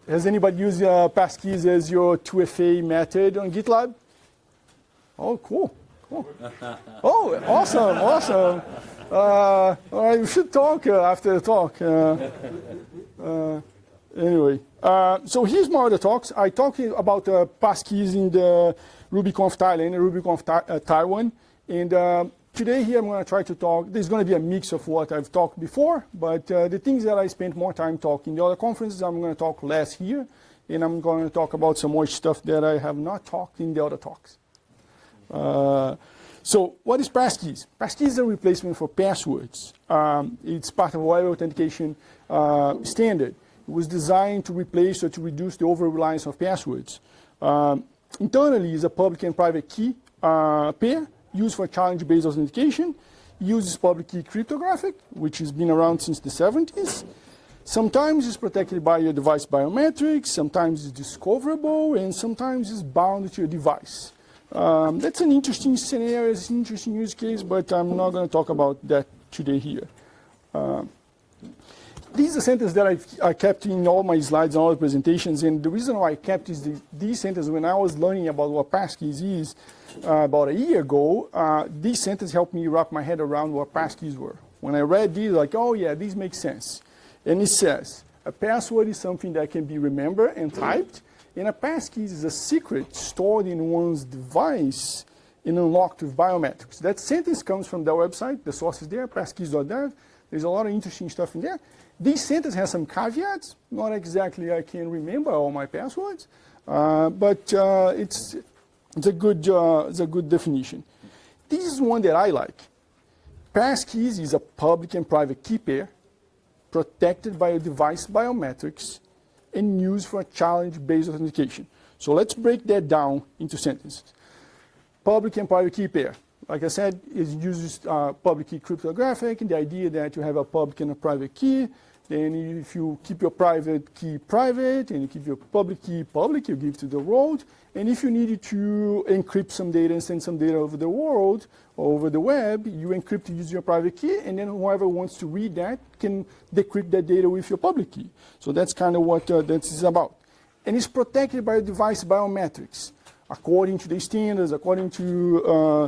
Has anybody used passkeys as your 2FA method on GitLab? Oh, cool. Oh, awesome. All right, we should talk after the talk. Anyway, so here's my other talks. I talked about passkeys in the RubyConf Thailand, RubyConf Taiwan. And today here I'm going to try to talk. There's going to be a mix of what I've talked before, but the things that I spent more time talking in the other conferences, I'm going to talk less here. And I'm going to talk about some more stuff that I have not talked in the other talks. So what is passkeys? Passkeys is a replacement for passwords. It's part of a web authentication standard. It was designed to replace or to reduce the over-reliance of passwords. Internally, is a public and private key pair used for challenge-based authentication. It uses public key cryptographic, which has been around since the 70s. Sometimes it's protected by your device biometrics, sometimes it's discoverable, and sometimes it's bound to your device. That's an interesting scenario, it's an interesting use case, but I'm not going to talk about that today here. These are sentences that I kept in all my slides and all the presentations, and the reason why I kept these sentences when I was learning about what passkeys is about a year ago, these sentences helped me wrap my head around what passkeys were. When I read these, like, oh yeah, these make sense. And it says, a password is something that can be remembered and typed, and a passkey is a secret stored in one's device and unlocked with biometrics. That sentence comes from their website, the source is there, passkeys.dev. There's a lot of interesting stuff in there. This sentence has some caveats. Not exactly I can remember all my passwords, but it's a good definition. This is one that I like. Passkeys is a public and private key pair protected by a device biometrics and used for challenge-based authentication. So let's break that down into sentences. Public and private key pair. Like I said, it uses public key cryptographic, and the idea that you have a public and a private key. Then if you keep your private key private, and you keep your public key public, you give to the world. And if you needed to encrypt some data and send some data over the world, or over the web, you encrypt using your private key, and then whoever wants to read that can decrypt that data with your public key. So that's kind of what this is about. And it's protected by device biometrics, according to the standards, according to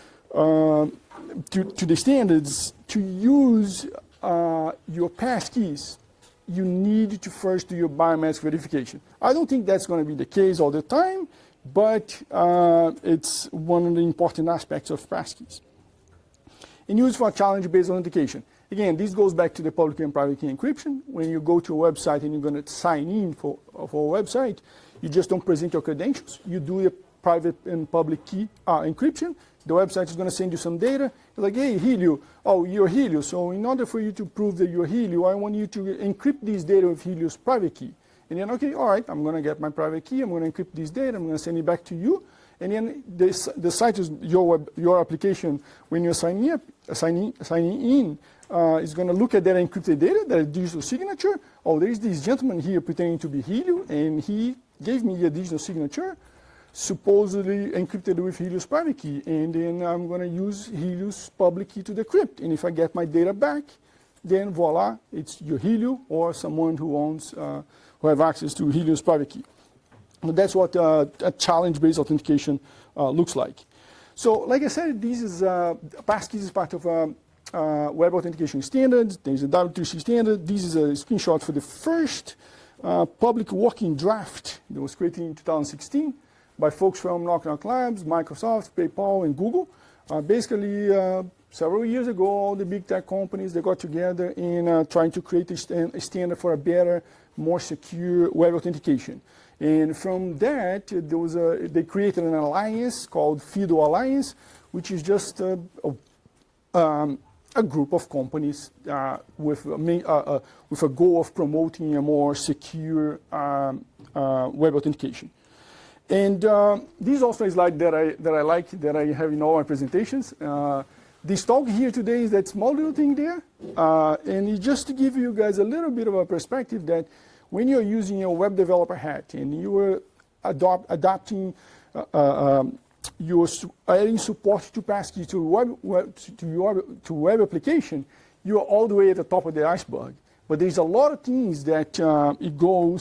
the standards. To use your passkeys, you need to first do your biometric verification. I don't think that's going to be the case all the time, but it's one of the important aspects of passkeys. And used for challenge-based authentication. Again, this goes back to the public and private key encryption. When you go to a website and you're going to sign in for a website, you just don't present your credentials. You do the private and public key encryption. The website is going to send you some data. You're like, hey, Helio, oh, you're Helio. So in order for you to prove that you're Helio, I want you to encrypt this data with Helio's private key. And then, okay, all right, I'm going to get my private key. I'm going to encrypt this data. I'm going to send it back to you. And then the site is your application. When you're signing in, is going to look at that encrypted data, that digital signature. Oh, there's this gentleman here pretending to be Helio, and he gave me a digital signature, supposedly encrypted with Helio's private key, and then I'm going to use Helio's public key to decrypt. And if I get my data back, then voila, it's your Helio or someone who owns, who have access to Helio's private key. And that's what a challenge-based authentication looks like. So, like I said, this is passkeys is part of web authentication standards. There's a W3C standard. This is a screenshot for the first public working draft that was created in 2016. By folks from Knock Knock Labs, Microsoft, PayPal, and Google. Basically, several years ago, all the big tech companies, they got together in trying to create a standard for a better, more secure web authentication. And from that, they created an alliance called FIDO Alliance, which is just a group of companies with a goal of promoting a more secure web authentication. And this is also a slide that I like, that I have in all my presentations. This talk here today is that small little thing there. And it's just to give you guys a little bit of a perspective that when you're using your web developer hat and you are adopting, you're adding support to passkey to web application, you're all the way at the top of the iceberg. But there's a lot of things that it goes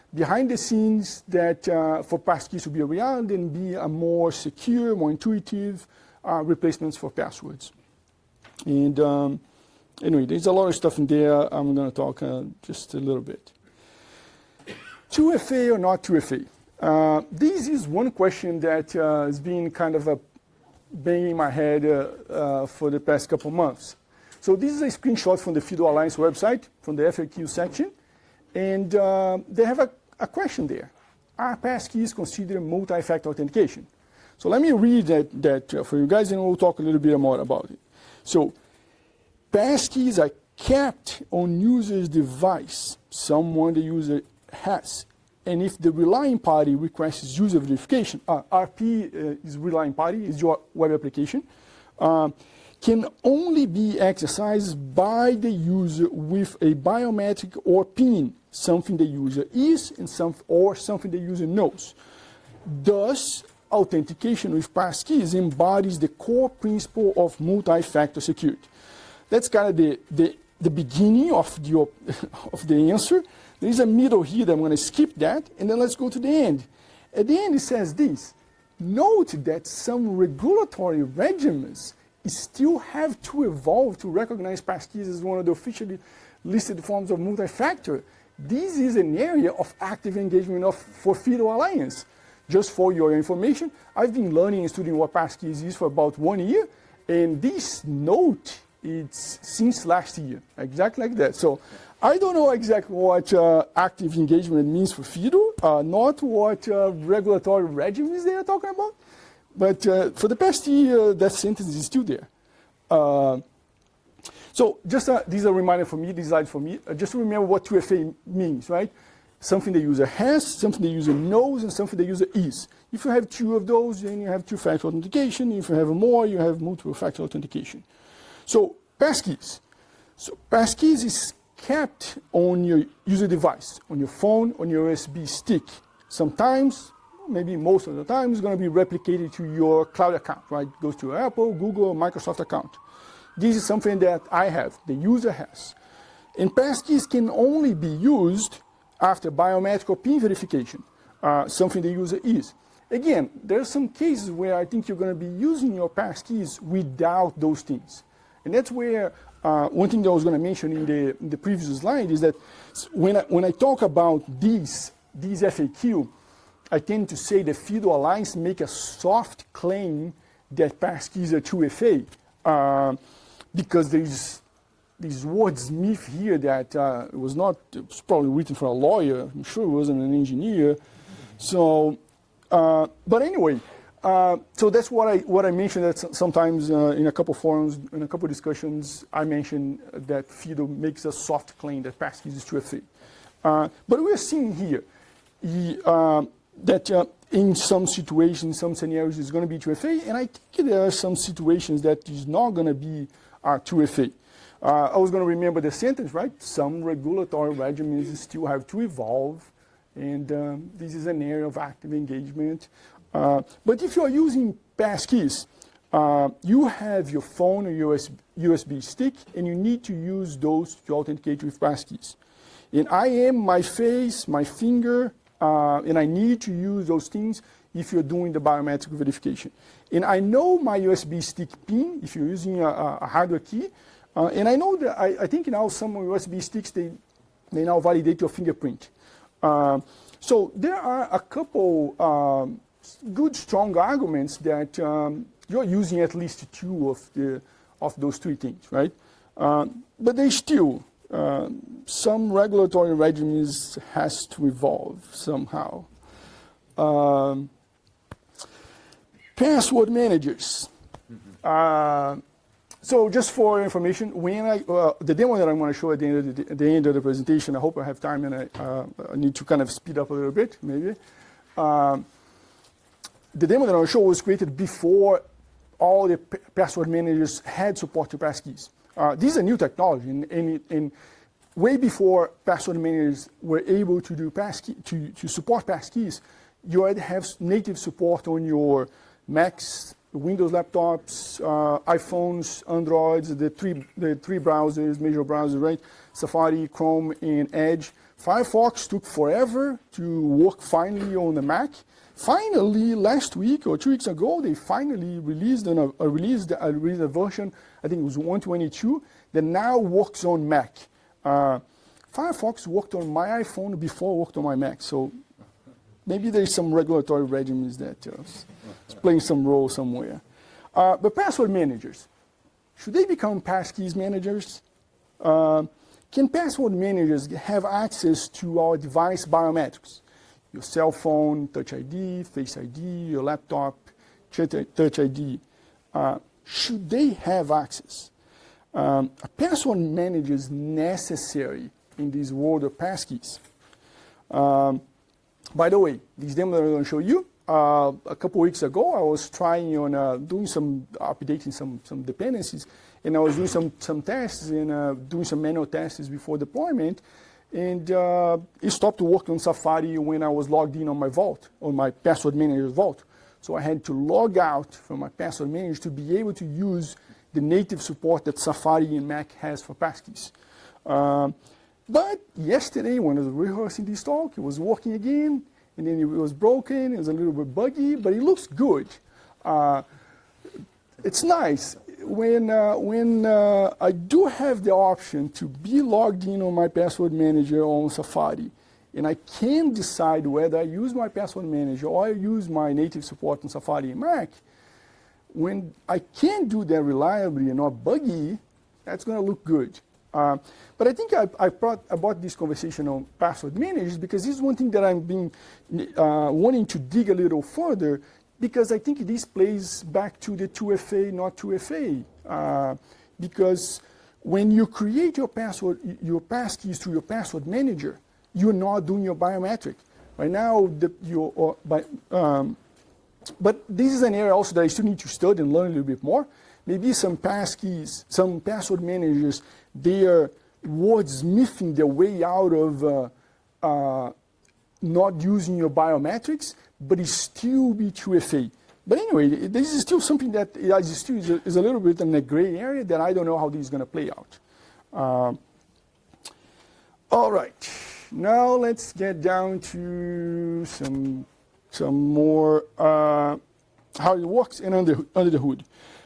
behind the scenes that for passkeys to be around and be a more secure, more intuitive replacements for passwords. And anyway, there's a lot of stuff in there. I'm going to talk just a little bit. 2FA or not 2FA? This is one question that has been kind of banging my head for the past couple months. So this is a screenshot from the FIDO Alliance website, from the FAQ section. And they have a question there. Are passkeys considered multi-factor authentication? So let me read that for you guys, and we'll talk a little bit more about it. So passkeys are kept on user's device, someone the user has. And if the relying party requests user verification, RP is relying party, is your web application, can only be exercised by the user with a biometric or PIN, something the user is and something the user knows. Thus, authentication with passkeys embodies the core principle of multi-factor security. That's kind of the beginning of the answer. There's a middle here that I'm going to skip that, and then let's go to the end. At the end, it says this. Note that some regulatory regimens still have to evolve to recognize passkeys as one of the officially listed forms of multi-factor. This is an area of active engagement for FIDO Alliance. Just for your information, I've been learning and studying what passkeys is for about 1 year, and this note, it's since last year, exactly like that. So I don't know exactly what active engagement means for FIDO, not what regulatory regimens they are talking about, but for the past year, that sentence is still there. So just this is a reminder for me, this slide for me, just to remember what 2FA means, right? Something the user has, something the user knows, and something the user is. If you have two of those, then you have two-factor authentication. If you have more, you have multiple-factor authentication. So passkeys. So passkeys is kept on your user device, on your phone, on your USB stick. Sometimes, maybe most of the time, it's going to be replicated to your cloud account, right? It goes to your Apple, Google, Microsoft account. This is something that I have, the user has. And passkeys can only be used after biometric or PIN verification, something the user is. Again, there are some cases where I think you're going to be using your passkeys without those things. And that's where one thing that I was going to mention in the previous slide is that when I talk about these FAQ, I tend to say the FIDO Alliance make a soft claim that passkeys are 2FA because there's this wordsmith here that it was probably written for a lawyer. I'm sure it wasn't an engineer. So, but anyway, so that's what I mentioned. That sometimes in a couple forums, in a couple discussions, I mentioned that FIDO makes a soft claim that passkeys is 2FA. But we are seeing here that in some situations, some scenarios, it's going to be 2FA, and I think there are some situations that is not going to be 2FA. I was going to remember the sentence, right? Some regulatory regimens still have to evolve, and this is an area of active engagement. But if you are using passkeys, you have your phone or USB stick, and you need to use those to authenticate with passkeys. And I am my face, my finger, and I need to use those things if you're doing the biometric verification. And I know my USB stick PIN if you're using a hardware key. And I know that I think now some USB sticks, they now validate your fingerprint. So there are a couple good, strong arguments that you're using at least two of those three things, right? But there's still some regulatory regimens has to evolve somehow. Password managers. So just for your information, when the demo that I'm going to show at the end of the presentation, I hope I have time, and I need to kind of speed up a little bit, maybe. The demo that I will show was created before all the password managers had support to passkeys. This is a new technology, and way before password managers were able to do to support passkeys, you already have native support on your Macs, Windows laptops, iPhones, Androids, the three browsers, major browsers, right? Safari, Chrome, and Edge. Firefox took forever to work finally on the Mac. Finally, last week or 2 weeks ago, they finally released a version, I think it was 122, that now works on Mac. Firefox worked on my iPhone before it worked on my Mac, so maybe there's some regulatory regimens that is playing some role somewhere. But password managers, should they become passkeys managers? Can password managers have access to our device biometrics? Your cell phone, Touch ID, Face ID, your laptop, Touch ID. Should they have access? A password manager is necessary in this world of passkeys. By the way, this demo that I'm going to show you, a couple weeks ago, I was trying on doing some updating some dependencies, and I was doing some tests and doing some manual tests before deployment, and it stopped working on Safari when I was logged in on my Vault, on my password manager's Vault. So I had to log out from my password manager to be able to use the native support that Safari and Mac has for passkeys. But yesterday, when I was rehearsing this talk, it was working again, and then it was broken, it was a little bit buggy, but it looks good. It's nice. When I do have the option to be logged in on my password manager on Safari, and I can decide whether I use my password manager or I use my native support on Safari and Mac, when I can do that reliably and not buggy, that's going to look good. But I think I brought this conversation on password managers because this is one thing that I've been wanting to dig a little further, because I think this plays back to the 2FA, not 2FA. Because when you create your passkeys through your password manager, you're not doing your biometric. Right now, but this is an area also that I still need to study and learn a little bit more. Maybe some passkeys, some password managers, they are wordsmithing their way out of not using your biometrics, but it still be 2FA. But anyway, this is still something that is a little bit in a gray area that I don't know how this is going to play out. All right, now let's get down to some more how it works and under the hood.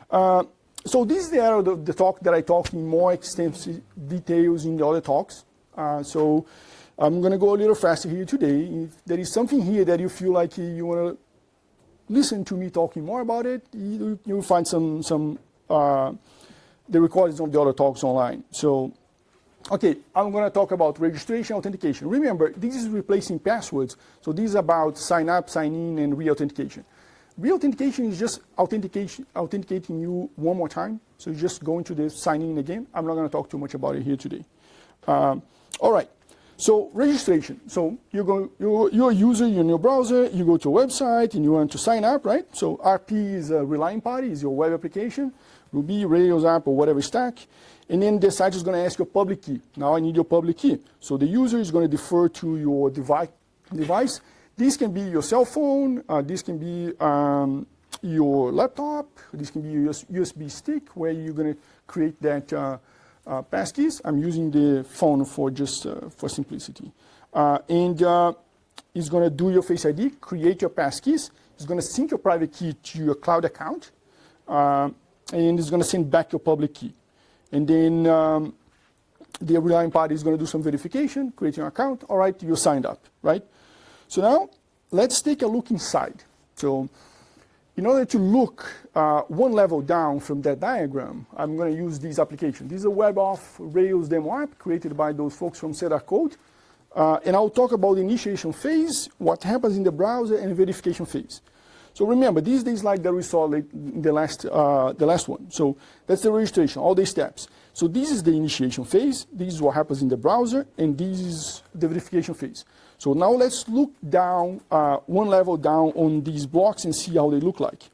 So this is the area of the talk that I talk in more extensive details in the other talks. So I'm going to go a little faster here today. If there is something here that you feel like you want to listen to me talking more about it, you'll find the recordings of the other talks online. So, okay, I'm going to talk about registration, authentication. Remember, this is replacing passwords. So this is about sign up, sign in, and re-authentication. Re-authentication is just authenticating you one more time. So you're just going to the sign in again. I'm not going to talk too much about it here today. All right. So registration. So you're a user in your browser. You go to a website and you want to sign up, right? So RP is a relying party, is your web application, Ruby, Rails app, or whatever stack. And then the site is going to ask your public key. Now I need your public key. So the user is going to defer to your device. This can be your cell phone, this can be your laptop, this can be your USB stick where you're going to create that passkeys. I'm using the phone for just for simplicity. And it's going to do your Face ID, create your passkeys. It's going to sync your private key to your cloud account, and it's going to send back your public key. And then the relying party is going to do some verification, create your account. All right, you're signed up, right? So now, let's take a look inside. So in order to look one level down from that diagram, I'm going to use this application. This is a WebAuth Rails demo app created by those folks from Cedar Code. And I'll talk about the initiation phase, what happens in the browser, and the verification phase. So remember, these days like that we saw in the last one. So that's the registration, all these steps. So this is the initiation phase. This is what happens in the browser, and this is the verification phase. So now let's look down, one level down on these blocks and see how they look like.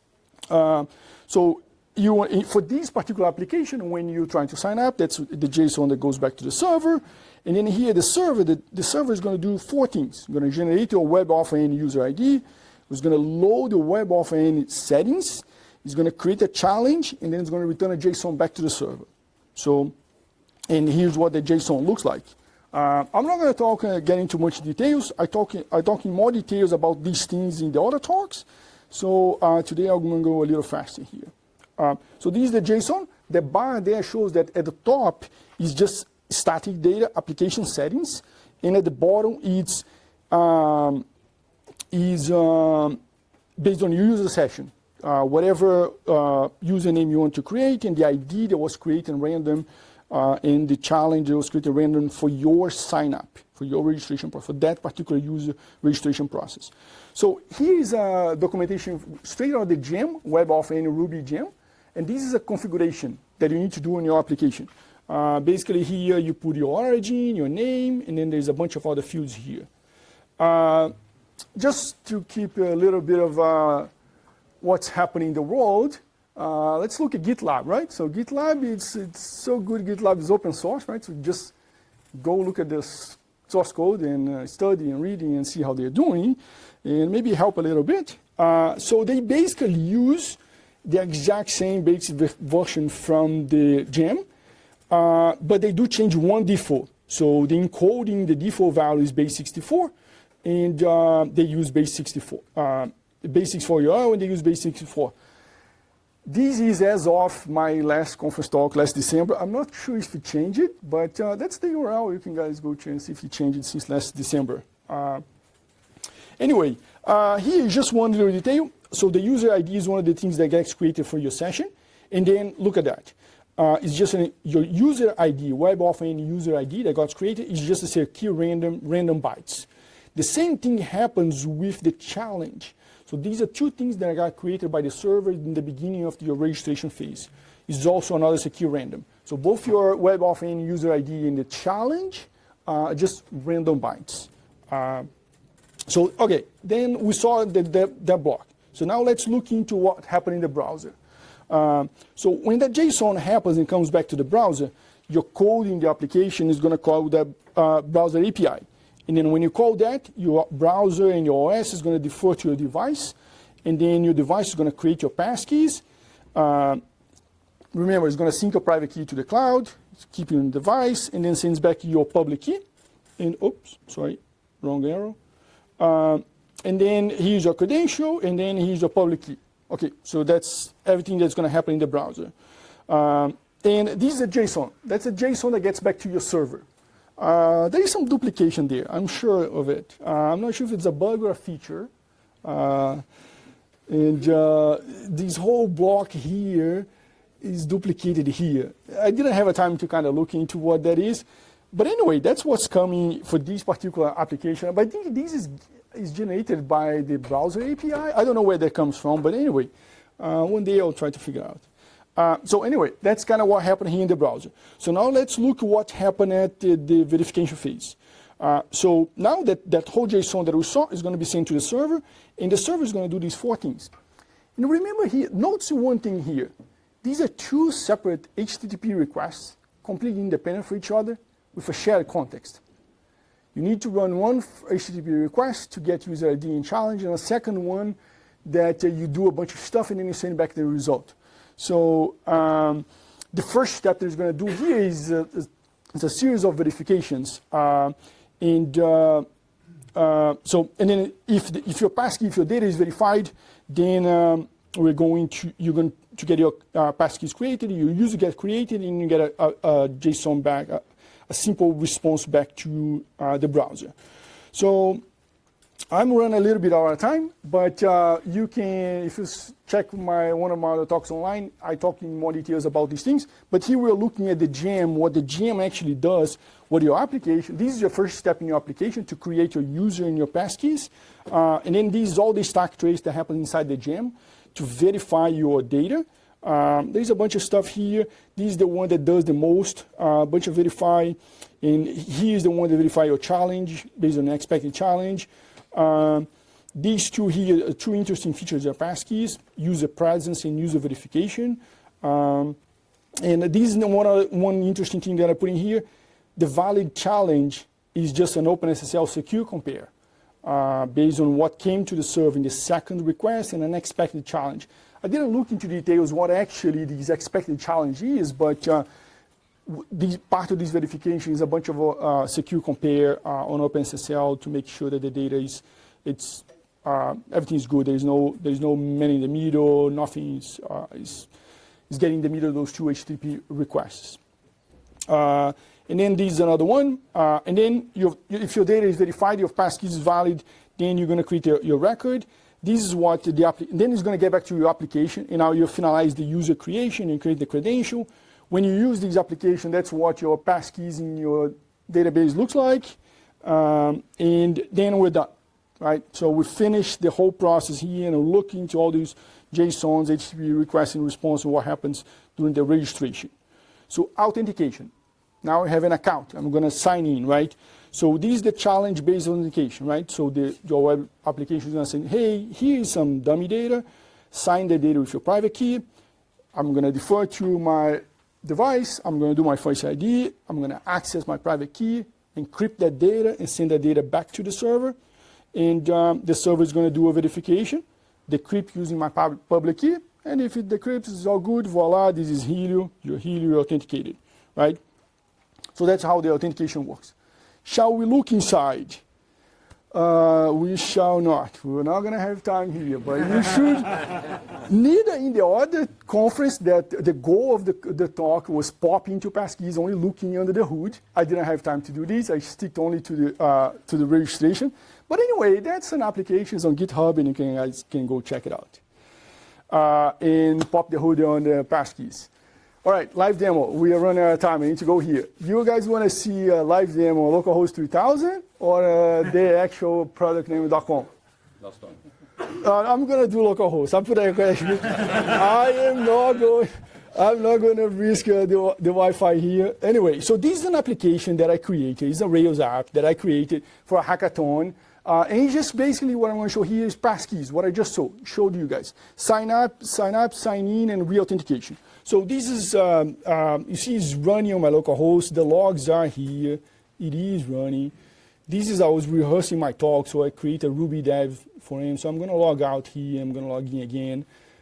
So for this particular application, when you're trying to sign up, that's the JSON that goes back to the server. And then here, the server is going to do four things. It's going to generate your WebAuthn user ID. It's going to load the WebAuthn settings. It's going to create a challenge, and then it's going to return a JSON back to the server. So, and here's what the JSON looks like. I'm not going to get into much details. I talk in more details about these things in the other talks. So today I'm going to go a little faster here. So this is the JSON. The bar there shows that at the top is just static data application settings, and at the bottom it's based on your user session. Whatever username you want to create, and the ID that was created random, and the challenge that was created random for your sign up, for your registration process, for that particular user registration process. So here is a documentation straight out of the gem, WebAuthn Ruby gem, and this is a configuration that you need to do in your application. Basically here you put your origin, your name, and then there's a bunch of other fields here. Just to keep a little bit of what's happening in the world, let's look at GitLab, right? So GitLab, it's so good. GitLab is open source, right? So just go look at this source code and study and reading and see how they're doing, and maybe help a little bit. So they basically use the exact same basic version from the gem, but they do change one default. So the encoding, the default value is base64, and they use base64. Base64 URL, and they use base64. This is as of my last conference talk last December. I'm not sure if it changed it, but that's the URL. You can guys go check and see if it changed it since last December. Anyway, here is just one little detail. So the user ID is one of the things that gets created for your session. And then look at that. It's just your user ID, WebAuthn user ID that got created is just a secure random bytes. The same thing happens with the challenge. So these are two things that got created by the server in the beginning of your registration phase. It's also another secure random. So both your WebAuthn user ID and the challenge are just random bytes. So, okay, then we saw that block. So now let's look into what happened in the browser. So when that JSON happens and comes back to the browser, your code in the application is going to call the browser API. And then when you call that, your browser and your OS is going to defer to your device. And then your device is going to create your passkeys. Remember, it's going to sync your private key to the cloud, keep you on the device, and then sends back your public key. And oops, sorry, wrong arrow. And then here's your credential, and then here's your public key. Okay, so that's everything that's going to happen in the browser. And this is a JSON. That's a JSON that gets back to your server. There is some duplication there, I'm sure of it. I'm not sure if it's a bug or a feature. This whole block here is duplicated here. I didn't have a time to kind of look into what that is. But anyway, that's what's coming for this particular application. But I think this is generated by the browser API. I don't know where that comes from, but anyway, one day I'll try to figure out. So anyway, that's kind of what happened here in the browser. So now let's look at what happened at the verification phase. So now that whole JSON that we saw is going to be sent to the server, and the server is going to do these four things. And remember here, notice one thing here. These are two separate HTTP requests, completely independent for each other, with a shared context. You need to run one HTTP request to get user ID and challenge, and a second one that you do a bunch of stuff and then you send back the result. So the first step that it's going to do here is a series of verifications. And then if your passkey, if your data is verified, then you're going to get your passkeys created, your user gets created, and you get a JSON back, a simple response back to the browser. So I'm running a little bit out of time, but you can, if you check one of my other talks online, I talk in more details about these things. But here we're looking at the gem, what the gem actually does, what your application, this is your first step in your application to create your user and your passkeys. And then this is all the stack trace that happens inside the gem to verify your data. There's a bunch of stuff here. This is the one that does the most, a bunch of verify. And here's the one that verify your challenge based on the expected challenge. These two here are two interesting features of passkeys, user presence and user verification. And this is one interesting thing that I put in here. The valid challenge is just an OpenSSL secure compare based on what came to the server in the second request and an expected challenge. I didn't look into details what actually this expected challenge is, but part of this verification is a bunch of secure compare on OpenSSL to make sure that the data is everything is good. There's no man in the middle. Nothing is getting in the middle of those two HTTP requests. And then this is another one. And then if your data is verified, your passkey is valid, then you're going to create your record. This is what then it's going to get back to your application, and now you finalize the user creation and create the credential. When you use this application, that's what your passkeys in your database looks like, and then we're done, right? So we finished the whole process here, and we're looking into all these JSONs, HTTP request and response, and what happens during the registration. So authentication. Now I have an account. I'm going to sign in, right? So this is the challenge-based authentication, right? So your web application is going to say, hey, here's some dummy data. Sign the data with your private key. I'm going to defer to my device. I'm going to do my Face ID. I'm going to access my private key, encrypt that data, and send that data back to the server. And the server is going to do a verification, decrypt using my public key. And if it decrypts, it's all good. Voila, this is Helio. You're Helio authenticated, right? So that's how the authentication works. Shall we look inside? We shall not. We're not going to have time here, but you should. Neither in the other conference that the goal of the talk was pop into passkeys, only looking under the hood. I didn't have time to do this. I stick only to the registration. But anyway, that's an application on GitHub, and you guys can go check it out. And pop the hood on the passkeys. All right, live demo. We are running out of time. I need to go here. You guys want to see a live demo on localhost 3000 or the actual product name.com? Last one. I'm going to do localhost. I'm putting a question. I'm not going to risk the Wi-Fi here. Anyway, so this is an application that I created. It's a Rails app that I created for a hackathon. And just basically what I want to show here is passkeys, what I just showed you guys. Sign up, sign in, and re-authentication. So this is, you see it's running on my local host. The logs are here. It is running. This is, I was rehearsing my talk, so I create a Ruby dev for him. So I'm going to log out here. I'm going to log in again.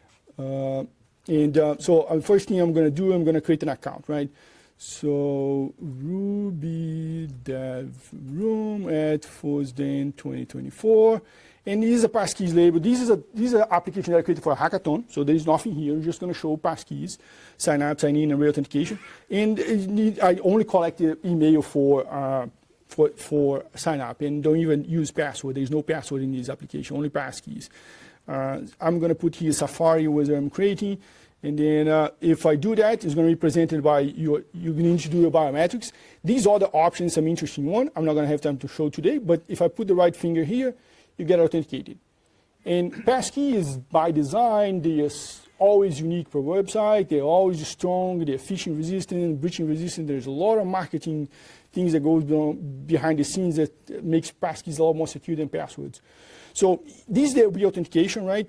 So first thing I'm going to do, I'm going to create an account, right? So Ruby dev room at FOSDEN 2024. And this is a passkeys label. This is an application that I created for a hackathon. So there's nothing here. I'm just going to show passkeys, sign up, sign in, and re-authentication. And I only collect the email for sign up and don't even use password. There's no password in this application, only passkeys. I'm going to put here Safari where I'm creating. And then if I do that, it's going to be presented by you need to do your biometrics. These are the options, some interesting one. I'm not going to have time to show today, but if I put the right finger here, you get authenticated. And passkey is by design, they're always unique per website. They're always strong, they're phishing resistant, breaching resistant. There's a lot of marketing things that goes behind the scenes that makes passkeys a lot more secure than passwords. So this is the re-authentication, right?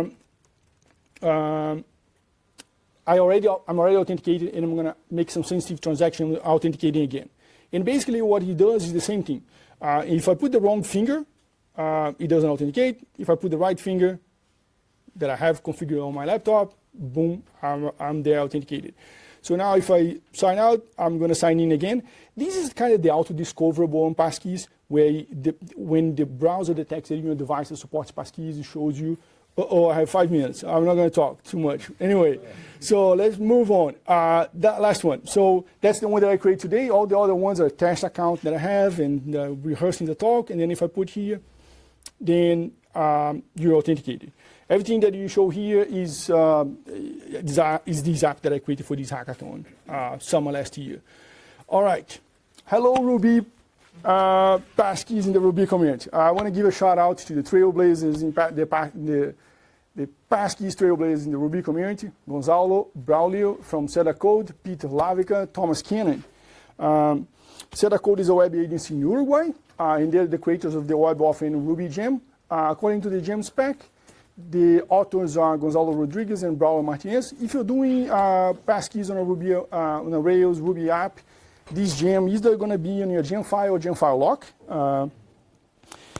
I'm already authenticated, and I'm going to make some sensitive transaction authenticating again. And basically what he does is the same thing. If I put the wrong finger, it doesn't authenticate. If I put the right finger that I have configured on my laptop, boom, I'm there authenticated. So now if I sign out, I'm going to sign in again. This is kind of the auto-discoverable on passkeys, where when the browser detects that your device that supports passkeys, it shows you, I have 5 minutes. I'm not going to talk too much. Anyway, so let's move on. That last one. So that's the one that I created today. All the other ones are test account that I have and rehearsing the talk. And then if I put here, then you're authenticated. Everything that you show here is this app that I created for this hackathon, summer last year. All right. Hello, Ruby. Passkeys in the Ruby community. I want to give a shout out to the trailblazers, the passkeys trailblazers in the Ruby community. Gonzalo Braulio from Sedacode, Peter Lavica, Thomas Cannon. Sedacode is a web agency in Uruguay, and they're the creators of the web offering Ruby Gem. According to the Gem spec, the authors are Gonzalo Rodriguez and Braulio Martinez. If you're doing passkeys on a Ruby, on a Rails Ruby app, this gem is either going to be in your gem file or gem file lock.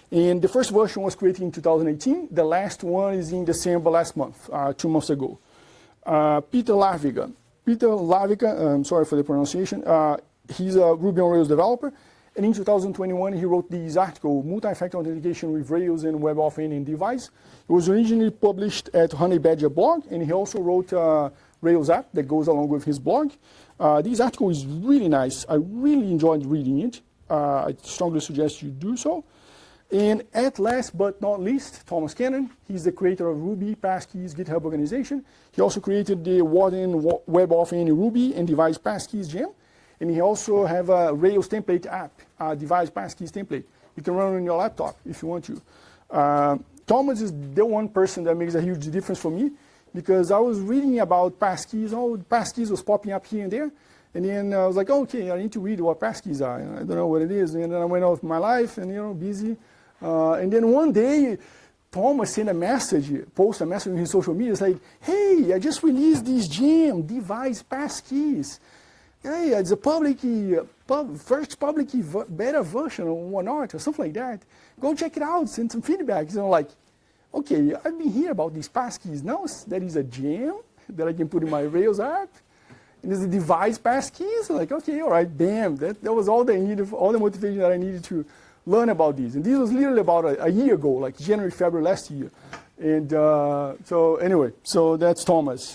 And the first version was created in 2018. The last one is in December last month, 2 months ago. Peter Laviga. Peter Laviga, I'm sorry for the pronunciation. He's a Ruby on Rails developer. And in 2021, he wrote this article, Multi-Factor Authentication with Rails and WebAuthn and Device. It was originally published at Honey Badger blog, and he also wrote a Rails app that goes along with his blog. This article is really nice. I really enjoyed reading it. I strongly suggest you do so. And at last but not least, Thomas Cannon. He's the creator of Ruby, Passkeys, GitHub organization. He also created the Warden WebAuthn Ruby and Device Passkeys gem. And he also have a Rails template app, Device Passkeys template. You can run on your laptop if you want to. Thomas is the one person that makes a huge difference for me, because I was reading about passkeys. Passkeys was popping up here and there. And then I was like, okay, I need to read what passkeys are. I don't know what it is. And then I went off my life and, busy. And then one day, Thomas sent a message, post a message on his social media, saying, hey, I just released this gem, Device Passkeys. Hey, it's a first publicly beta version on OneArt or something like that. Go check it out, send some feedback. So I'm like, okay, I've been hearing about these passkeys. Now there is a gem that I can put in my Rails app. And there's a Device Passkeys. So like, okay, all right, bam. That was all that I needed, all the motivation that I needed to learn about these. And this was literally about a year ago, like January, February last year. And so anyway, so that's Thomas.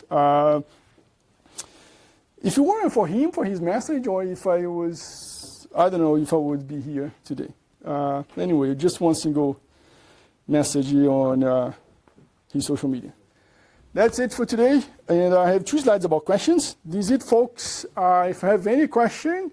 If it weren't for him, for his message, or if I was, I don't know if I would be here today. Anyway, just one single message on his social media. That's it for today. And I have 2 slides about questions. This is it, folks. If you have any question.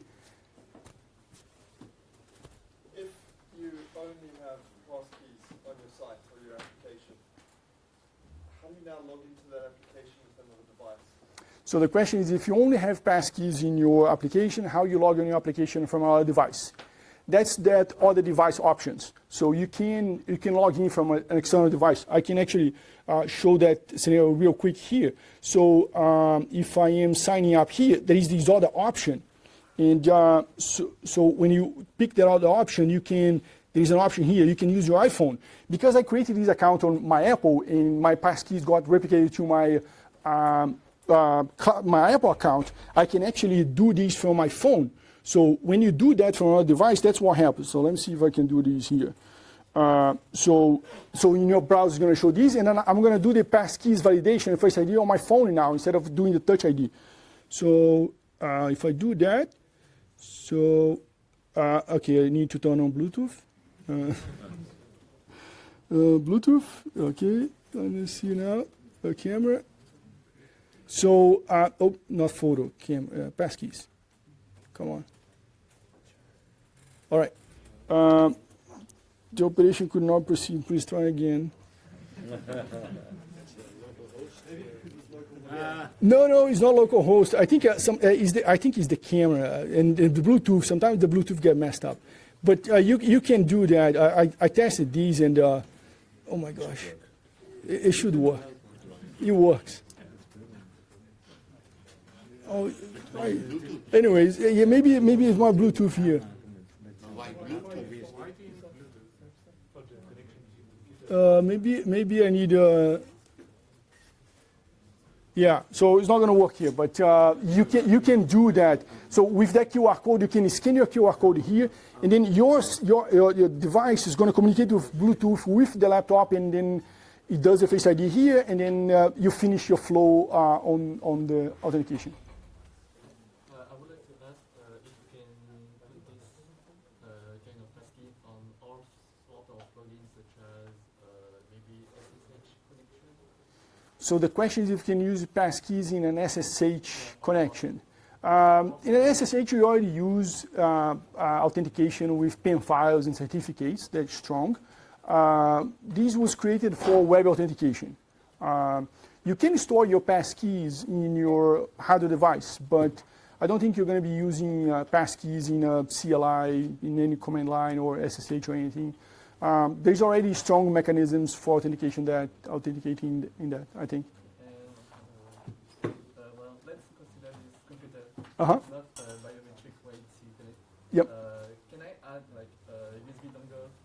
If you only have passkeys on your site or your application, how do you now log into that application with another device? So the question is, if you only have passkeys in your application, how you log in your application from another device? That's that other device options. So you can log in from an external device. I can actually show that scenario real quick here. So if I am signing up here, there is this other option. And so when you pick that other option, there is an option here. You can use your iPhone. Because I created this account on my Apple and my passkeys got replicated to my Apple account, I can actually do this from my phone. So when you do that from another device, that's what happens. So let me see if I can do this here. So in your browser, it's going to show this, and then I'm going to do the passkeys validation, Face ID on my phone now instead of doing the Touch ID. So if I do that, okay, I need to turn on Bluetooth. Bluetooth, okay, let me see now, the camera. So, not photo, passkeys. Come on. All right. The operation could not proceed. Please try again. No, it's not local host. I think I think it's the camera and the Bluetooth. Sometimes the Bluetooth get messed up, but you can do that. I tested these and oh my gosh, it should work. It works. Oh, right. Anyways, yeah, maybe it's my Bluetooth here. Maybe I need yeah, so it's not going to work here, but you can do that. So with that QR code, you can scan your QR code here, and then your device is going to communicate with Bluetooth with the laptop, and then it does the Face ID here, and then you finish your flow on the authentication. I would like to ask if you can put this kind of passkey on all sort of plugins, such as maybe SSH connection. So the question is if you can use passkeys in an SSH connection. In an SSH, you already use authentication with PEM files and certificates. That's strong. This was created for web authentication. You can store your passkeys in your hardware device, but I don't think you're going to be using passkeys in a CLI, in any command line or SSH or anything. There's already strong mechanisms for authentication that authenticate in that, I think. And well, let's consider this computer Uh-huh. not biometric way to connect. Yep. Can I add like a USB dongle, which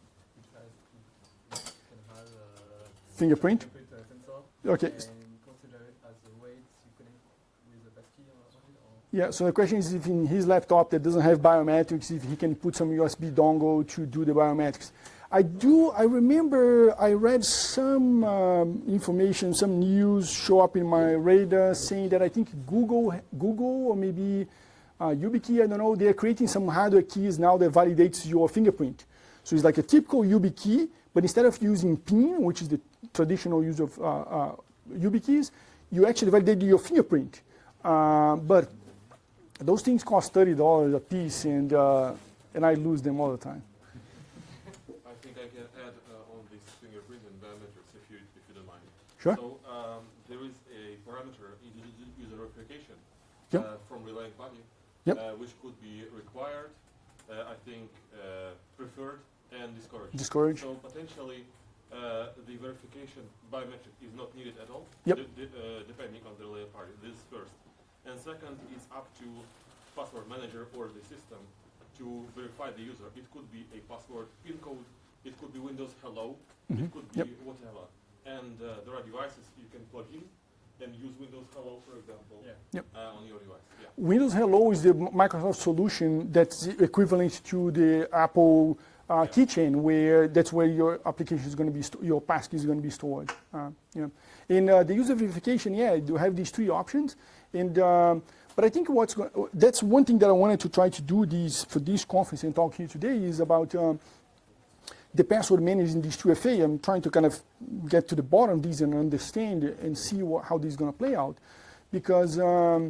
can have Fingerprint. sensor Okay. and consider it as a weight you connect with a passkey on it, or Yeah, so the question is if in his laptop that doesn't have biometrics, if he can put some USB dongle to do the biometrics. I remember I read some information, some news show up in my radar saying that I think Google or maybe YubiKey, I don't know, they're creating some hardware keys now that validates your fingerprint. So it's like a typical YubiKey, but instead of using PIN, which is the traditional use of YubiKeys, you actually validate your fingerprint. But those things cost $30 a piece, and I lose them all the time. I think I can add on this fingerprint and biometrics if you don't mind. Sure. So there is a parameter in user verification Yep. from relaying party, Yep. which could be required, I think, preferred and discouraged. Discouraged. So potentially the verification biometric is not needed at all, Yep. depending on the related party. This is first. And second, it's up to password manager or the system to verify the user. It could be a password PIN code, it could be Windows Hello, it could be Yep. whatever. And there are devices you can plug in and use Windows Hello, for example, Yeah. Yep. on your device. Yeah. Windows Hello is the Microsoft solution that's equivalent to the Apple keychain, where that's where your application is going to be, your passkey is going to be stored. Yeah. In the user verification, yeah, you have these three options, and but I think that's one thing that I wanted to try to do for this conference and talk here today is about the password managers in these 2FA. I'm trying to kind of get to the bottom of these and understand and see how this is going to play out, because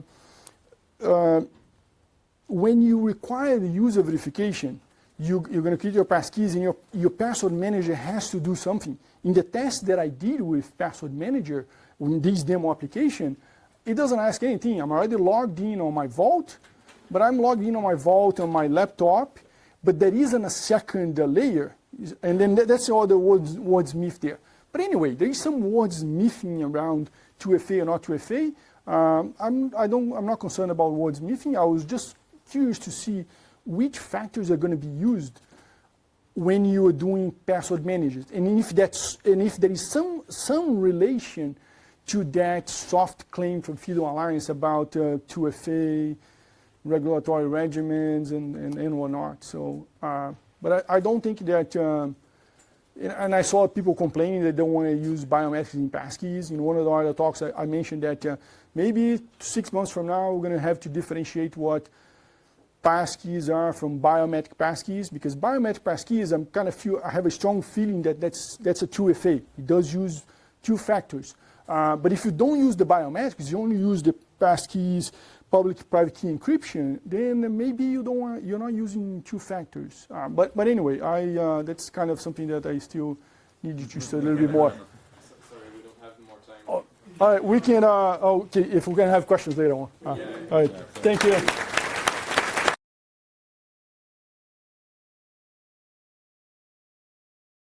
when you require the user verification, you're going to create your passkeys, and your password manager has to do something. In the test that I did with Password Manager, in this demo application, it doesn't ask anything. I'm already logged in on my Vault, but I'm logged in on my Vault on my laptop, but there isn't a second layer. And then that's all the wordsmith there. But anyway, there is some wordsmithing around 2FA or not 2FA. I'm not concerned about wordsmithing. I was just curious to see which factors are going to be used when you are doing password managers, and if there is some relation to that soft claim from Freedom Alliance about 2FA, regulatory regimens, and whatnot. So, but I don't think that. And I saw people complaining that they don't want to use biometrics in passkeys. In one of the other talks, I mentioned that maybe 6 months from now, we're going to have to differentiate what passkeys are from biometric passkeys, because biometric passkeys, I have a strong feeling that that's a 2FA. It does use two factors. But if you don't use the biometrics, you only use the passkeys, public-private key encryption, then maybe you're not using two factors. But anyway, that's kind of something that I still need you to study a little bit more. Sorry, we don't have more time. All right, we can. Okay, if we can have questions later on. All right, thank you.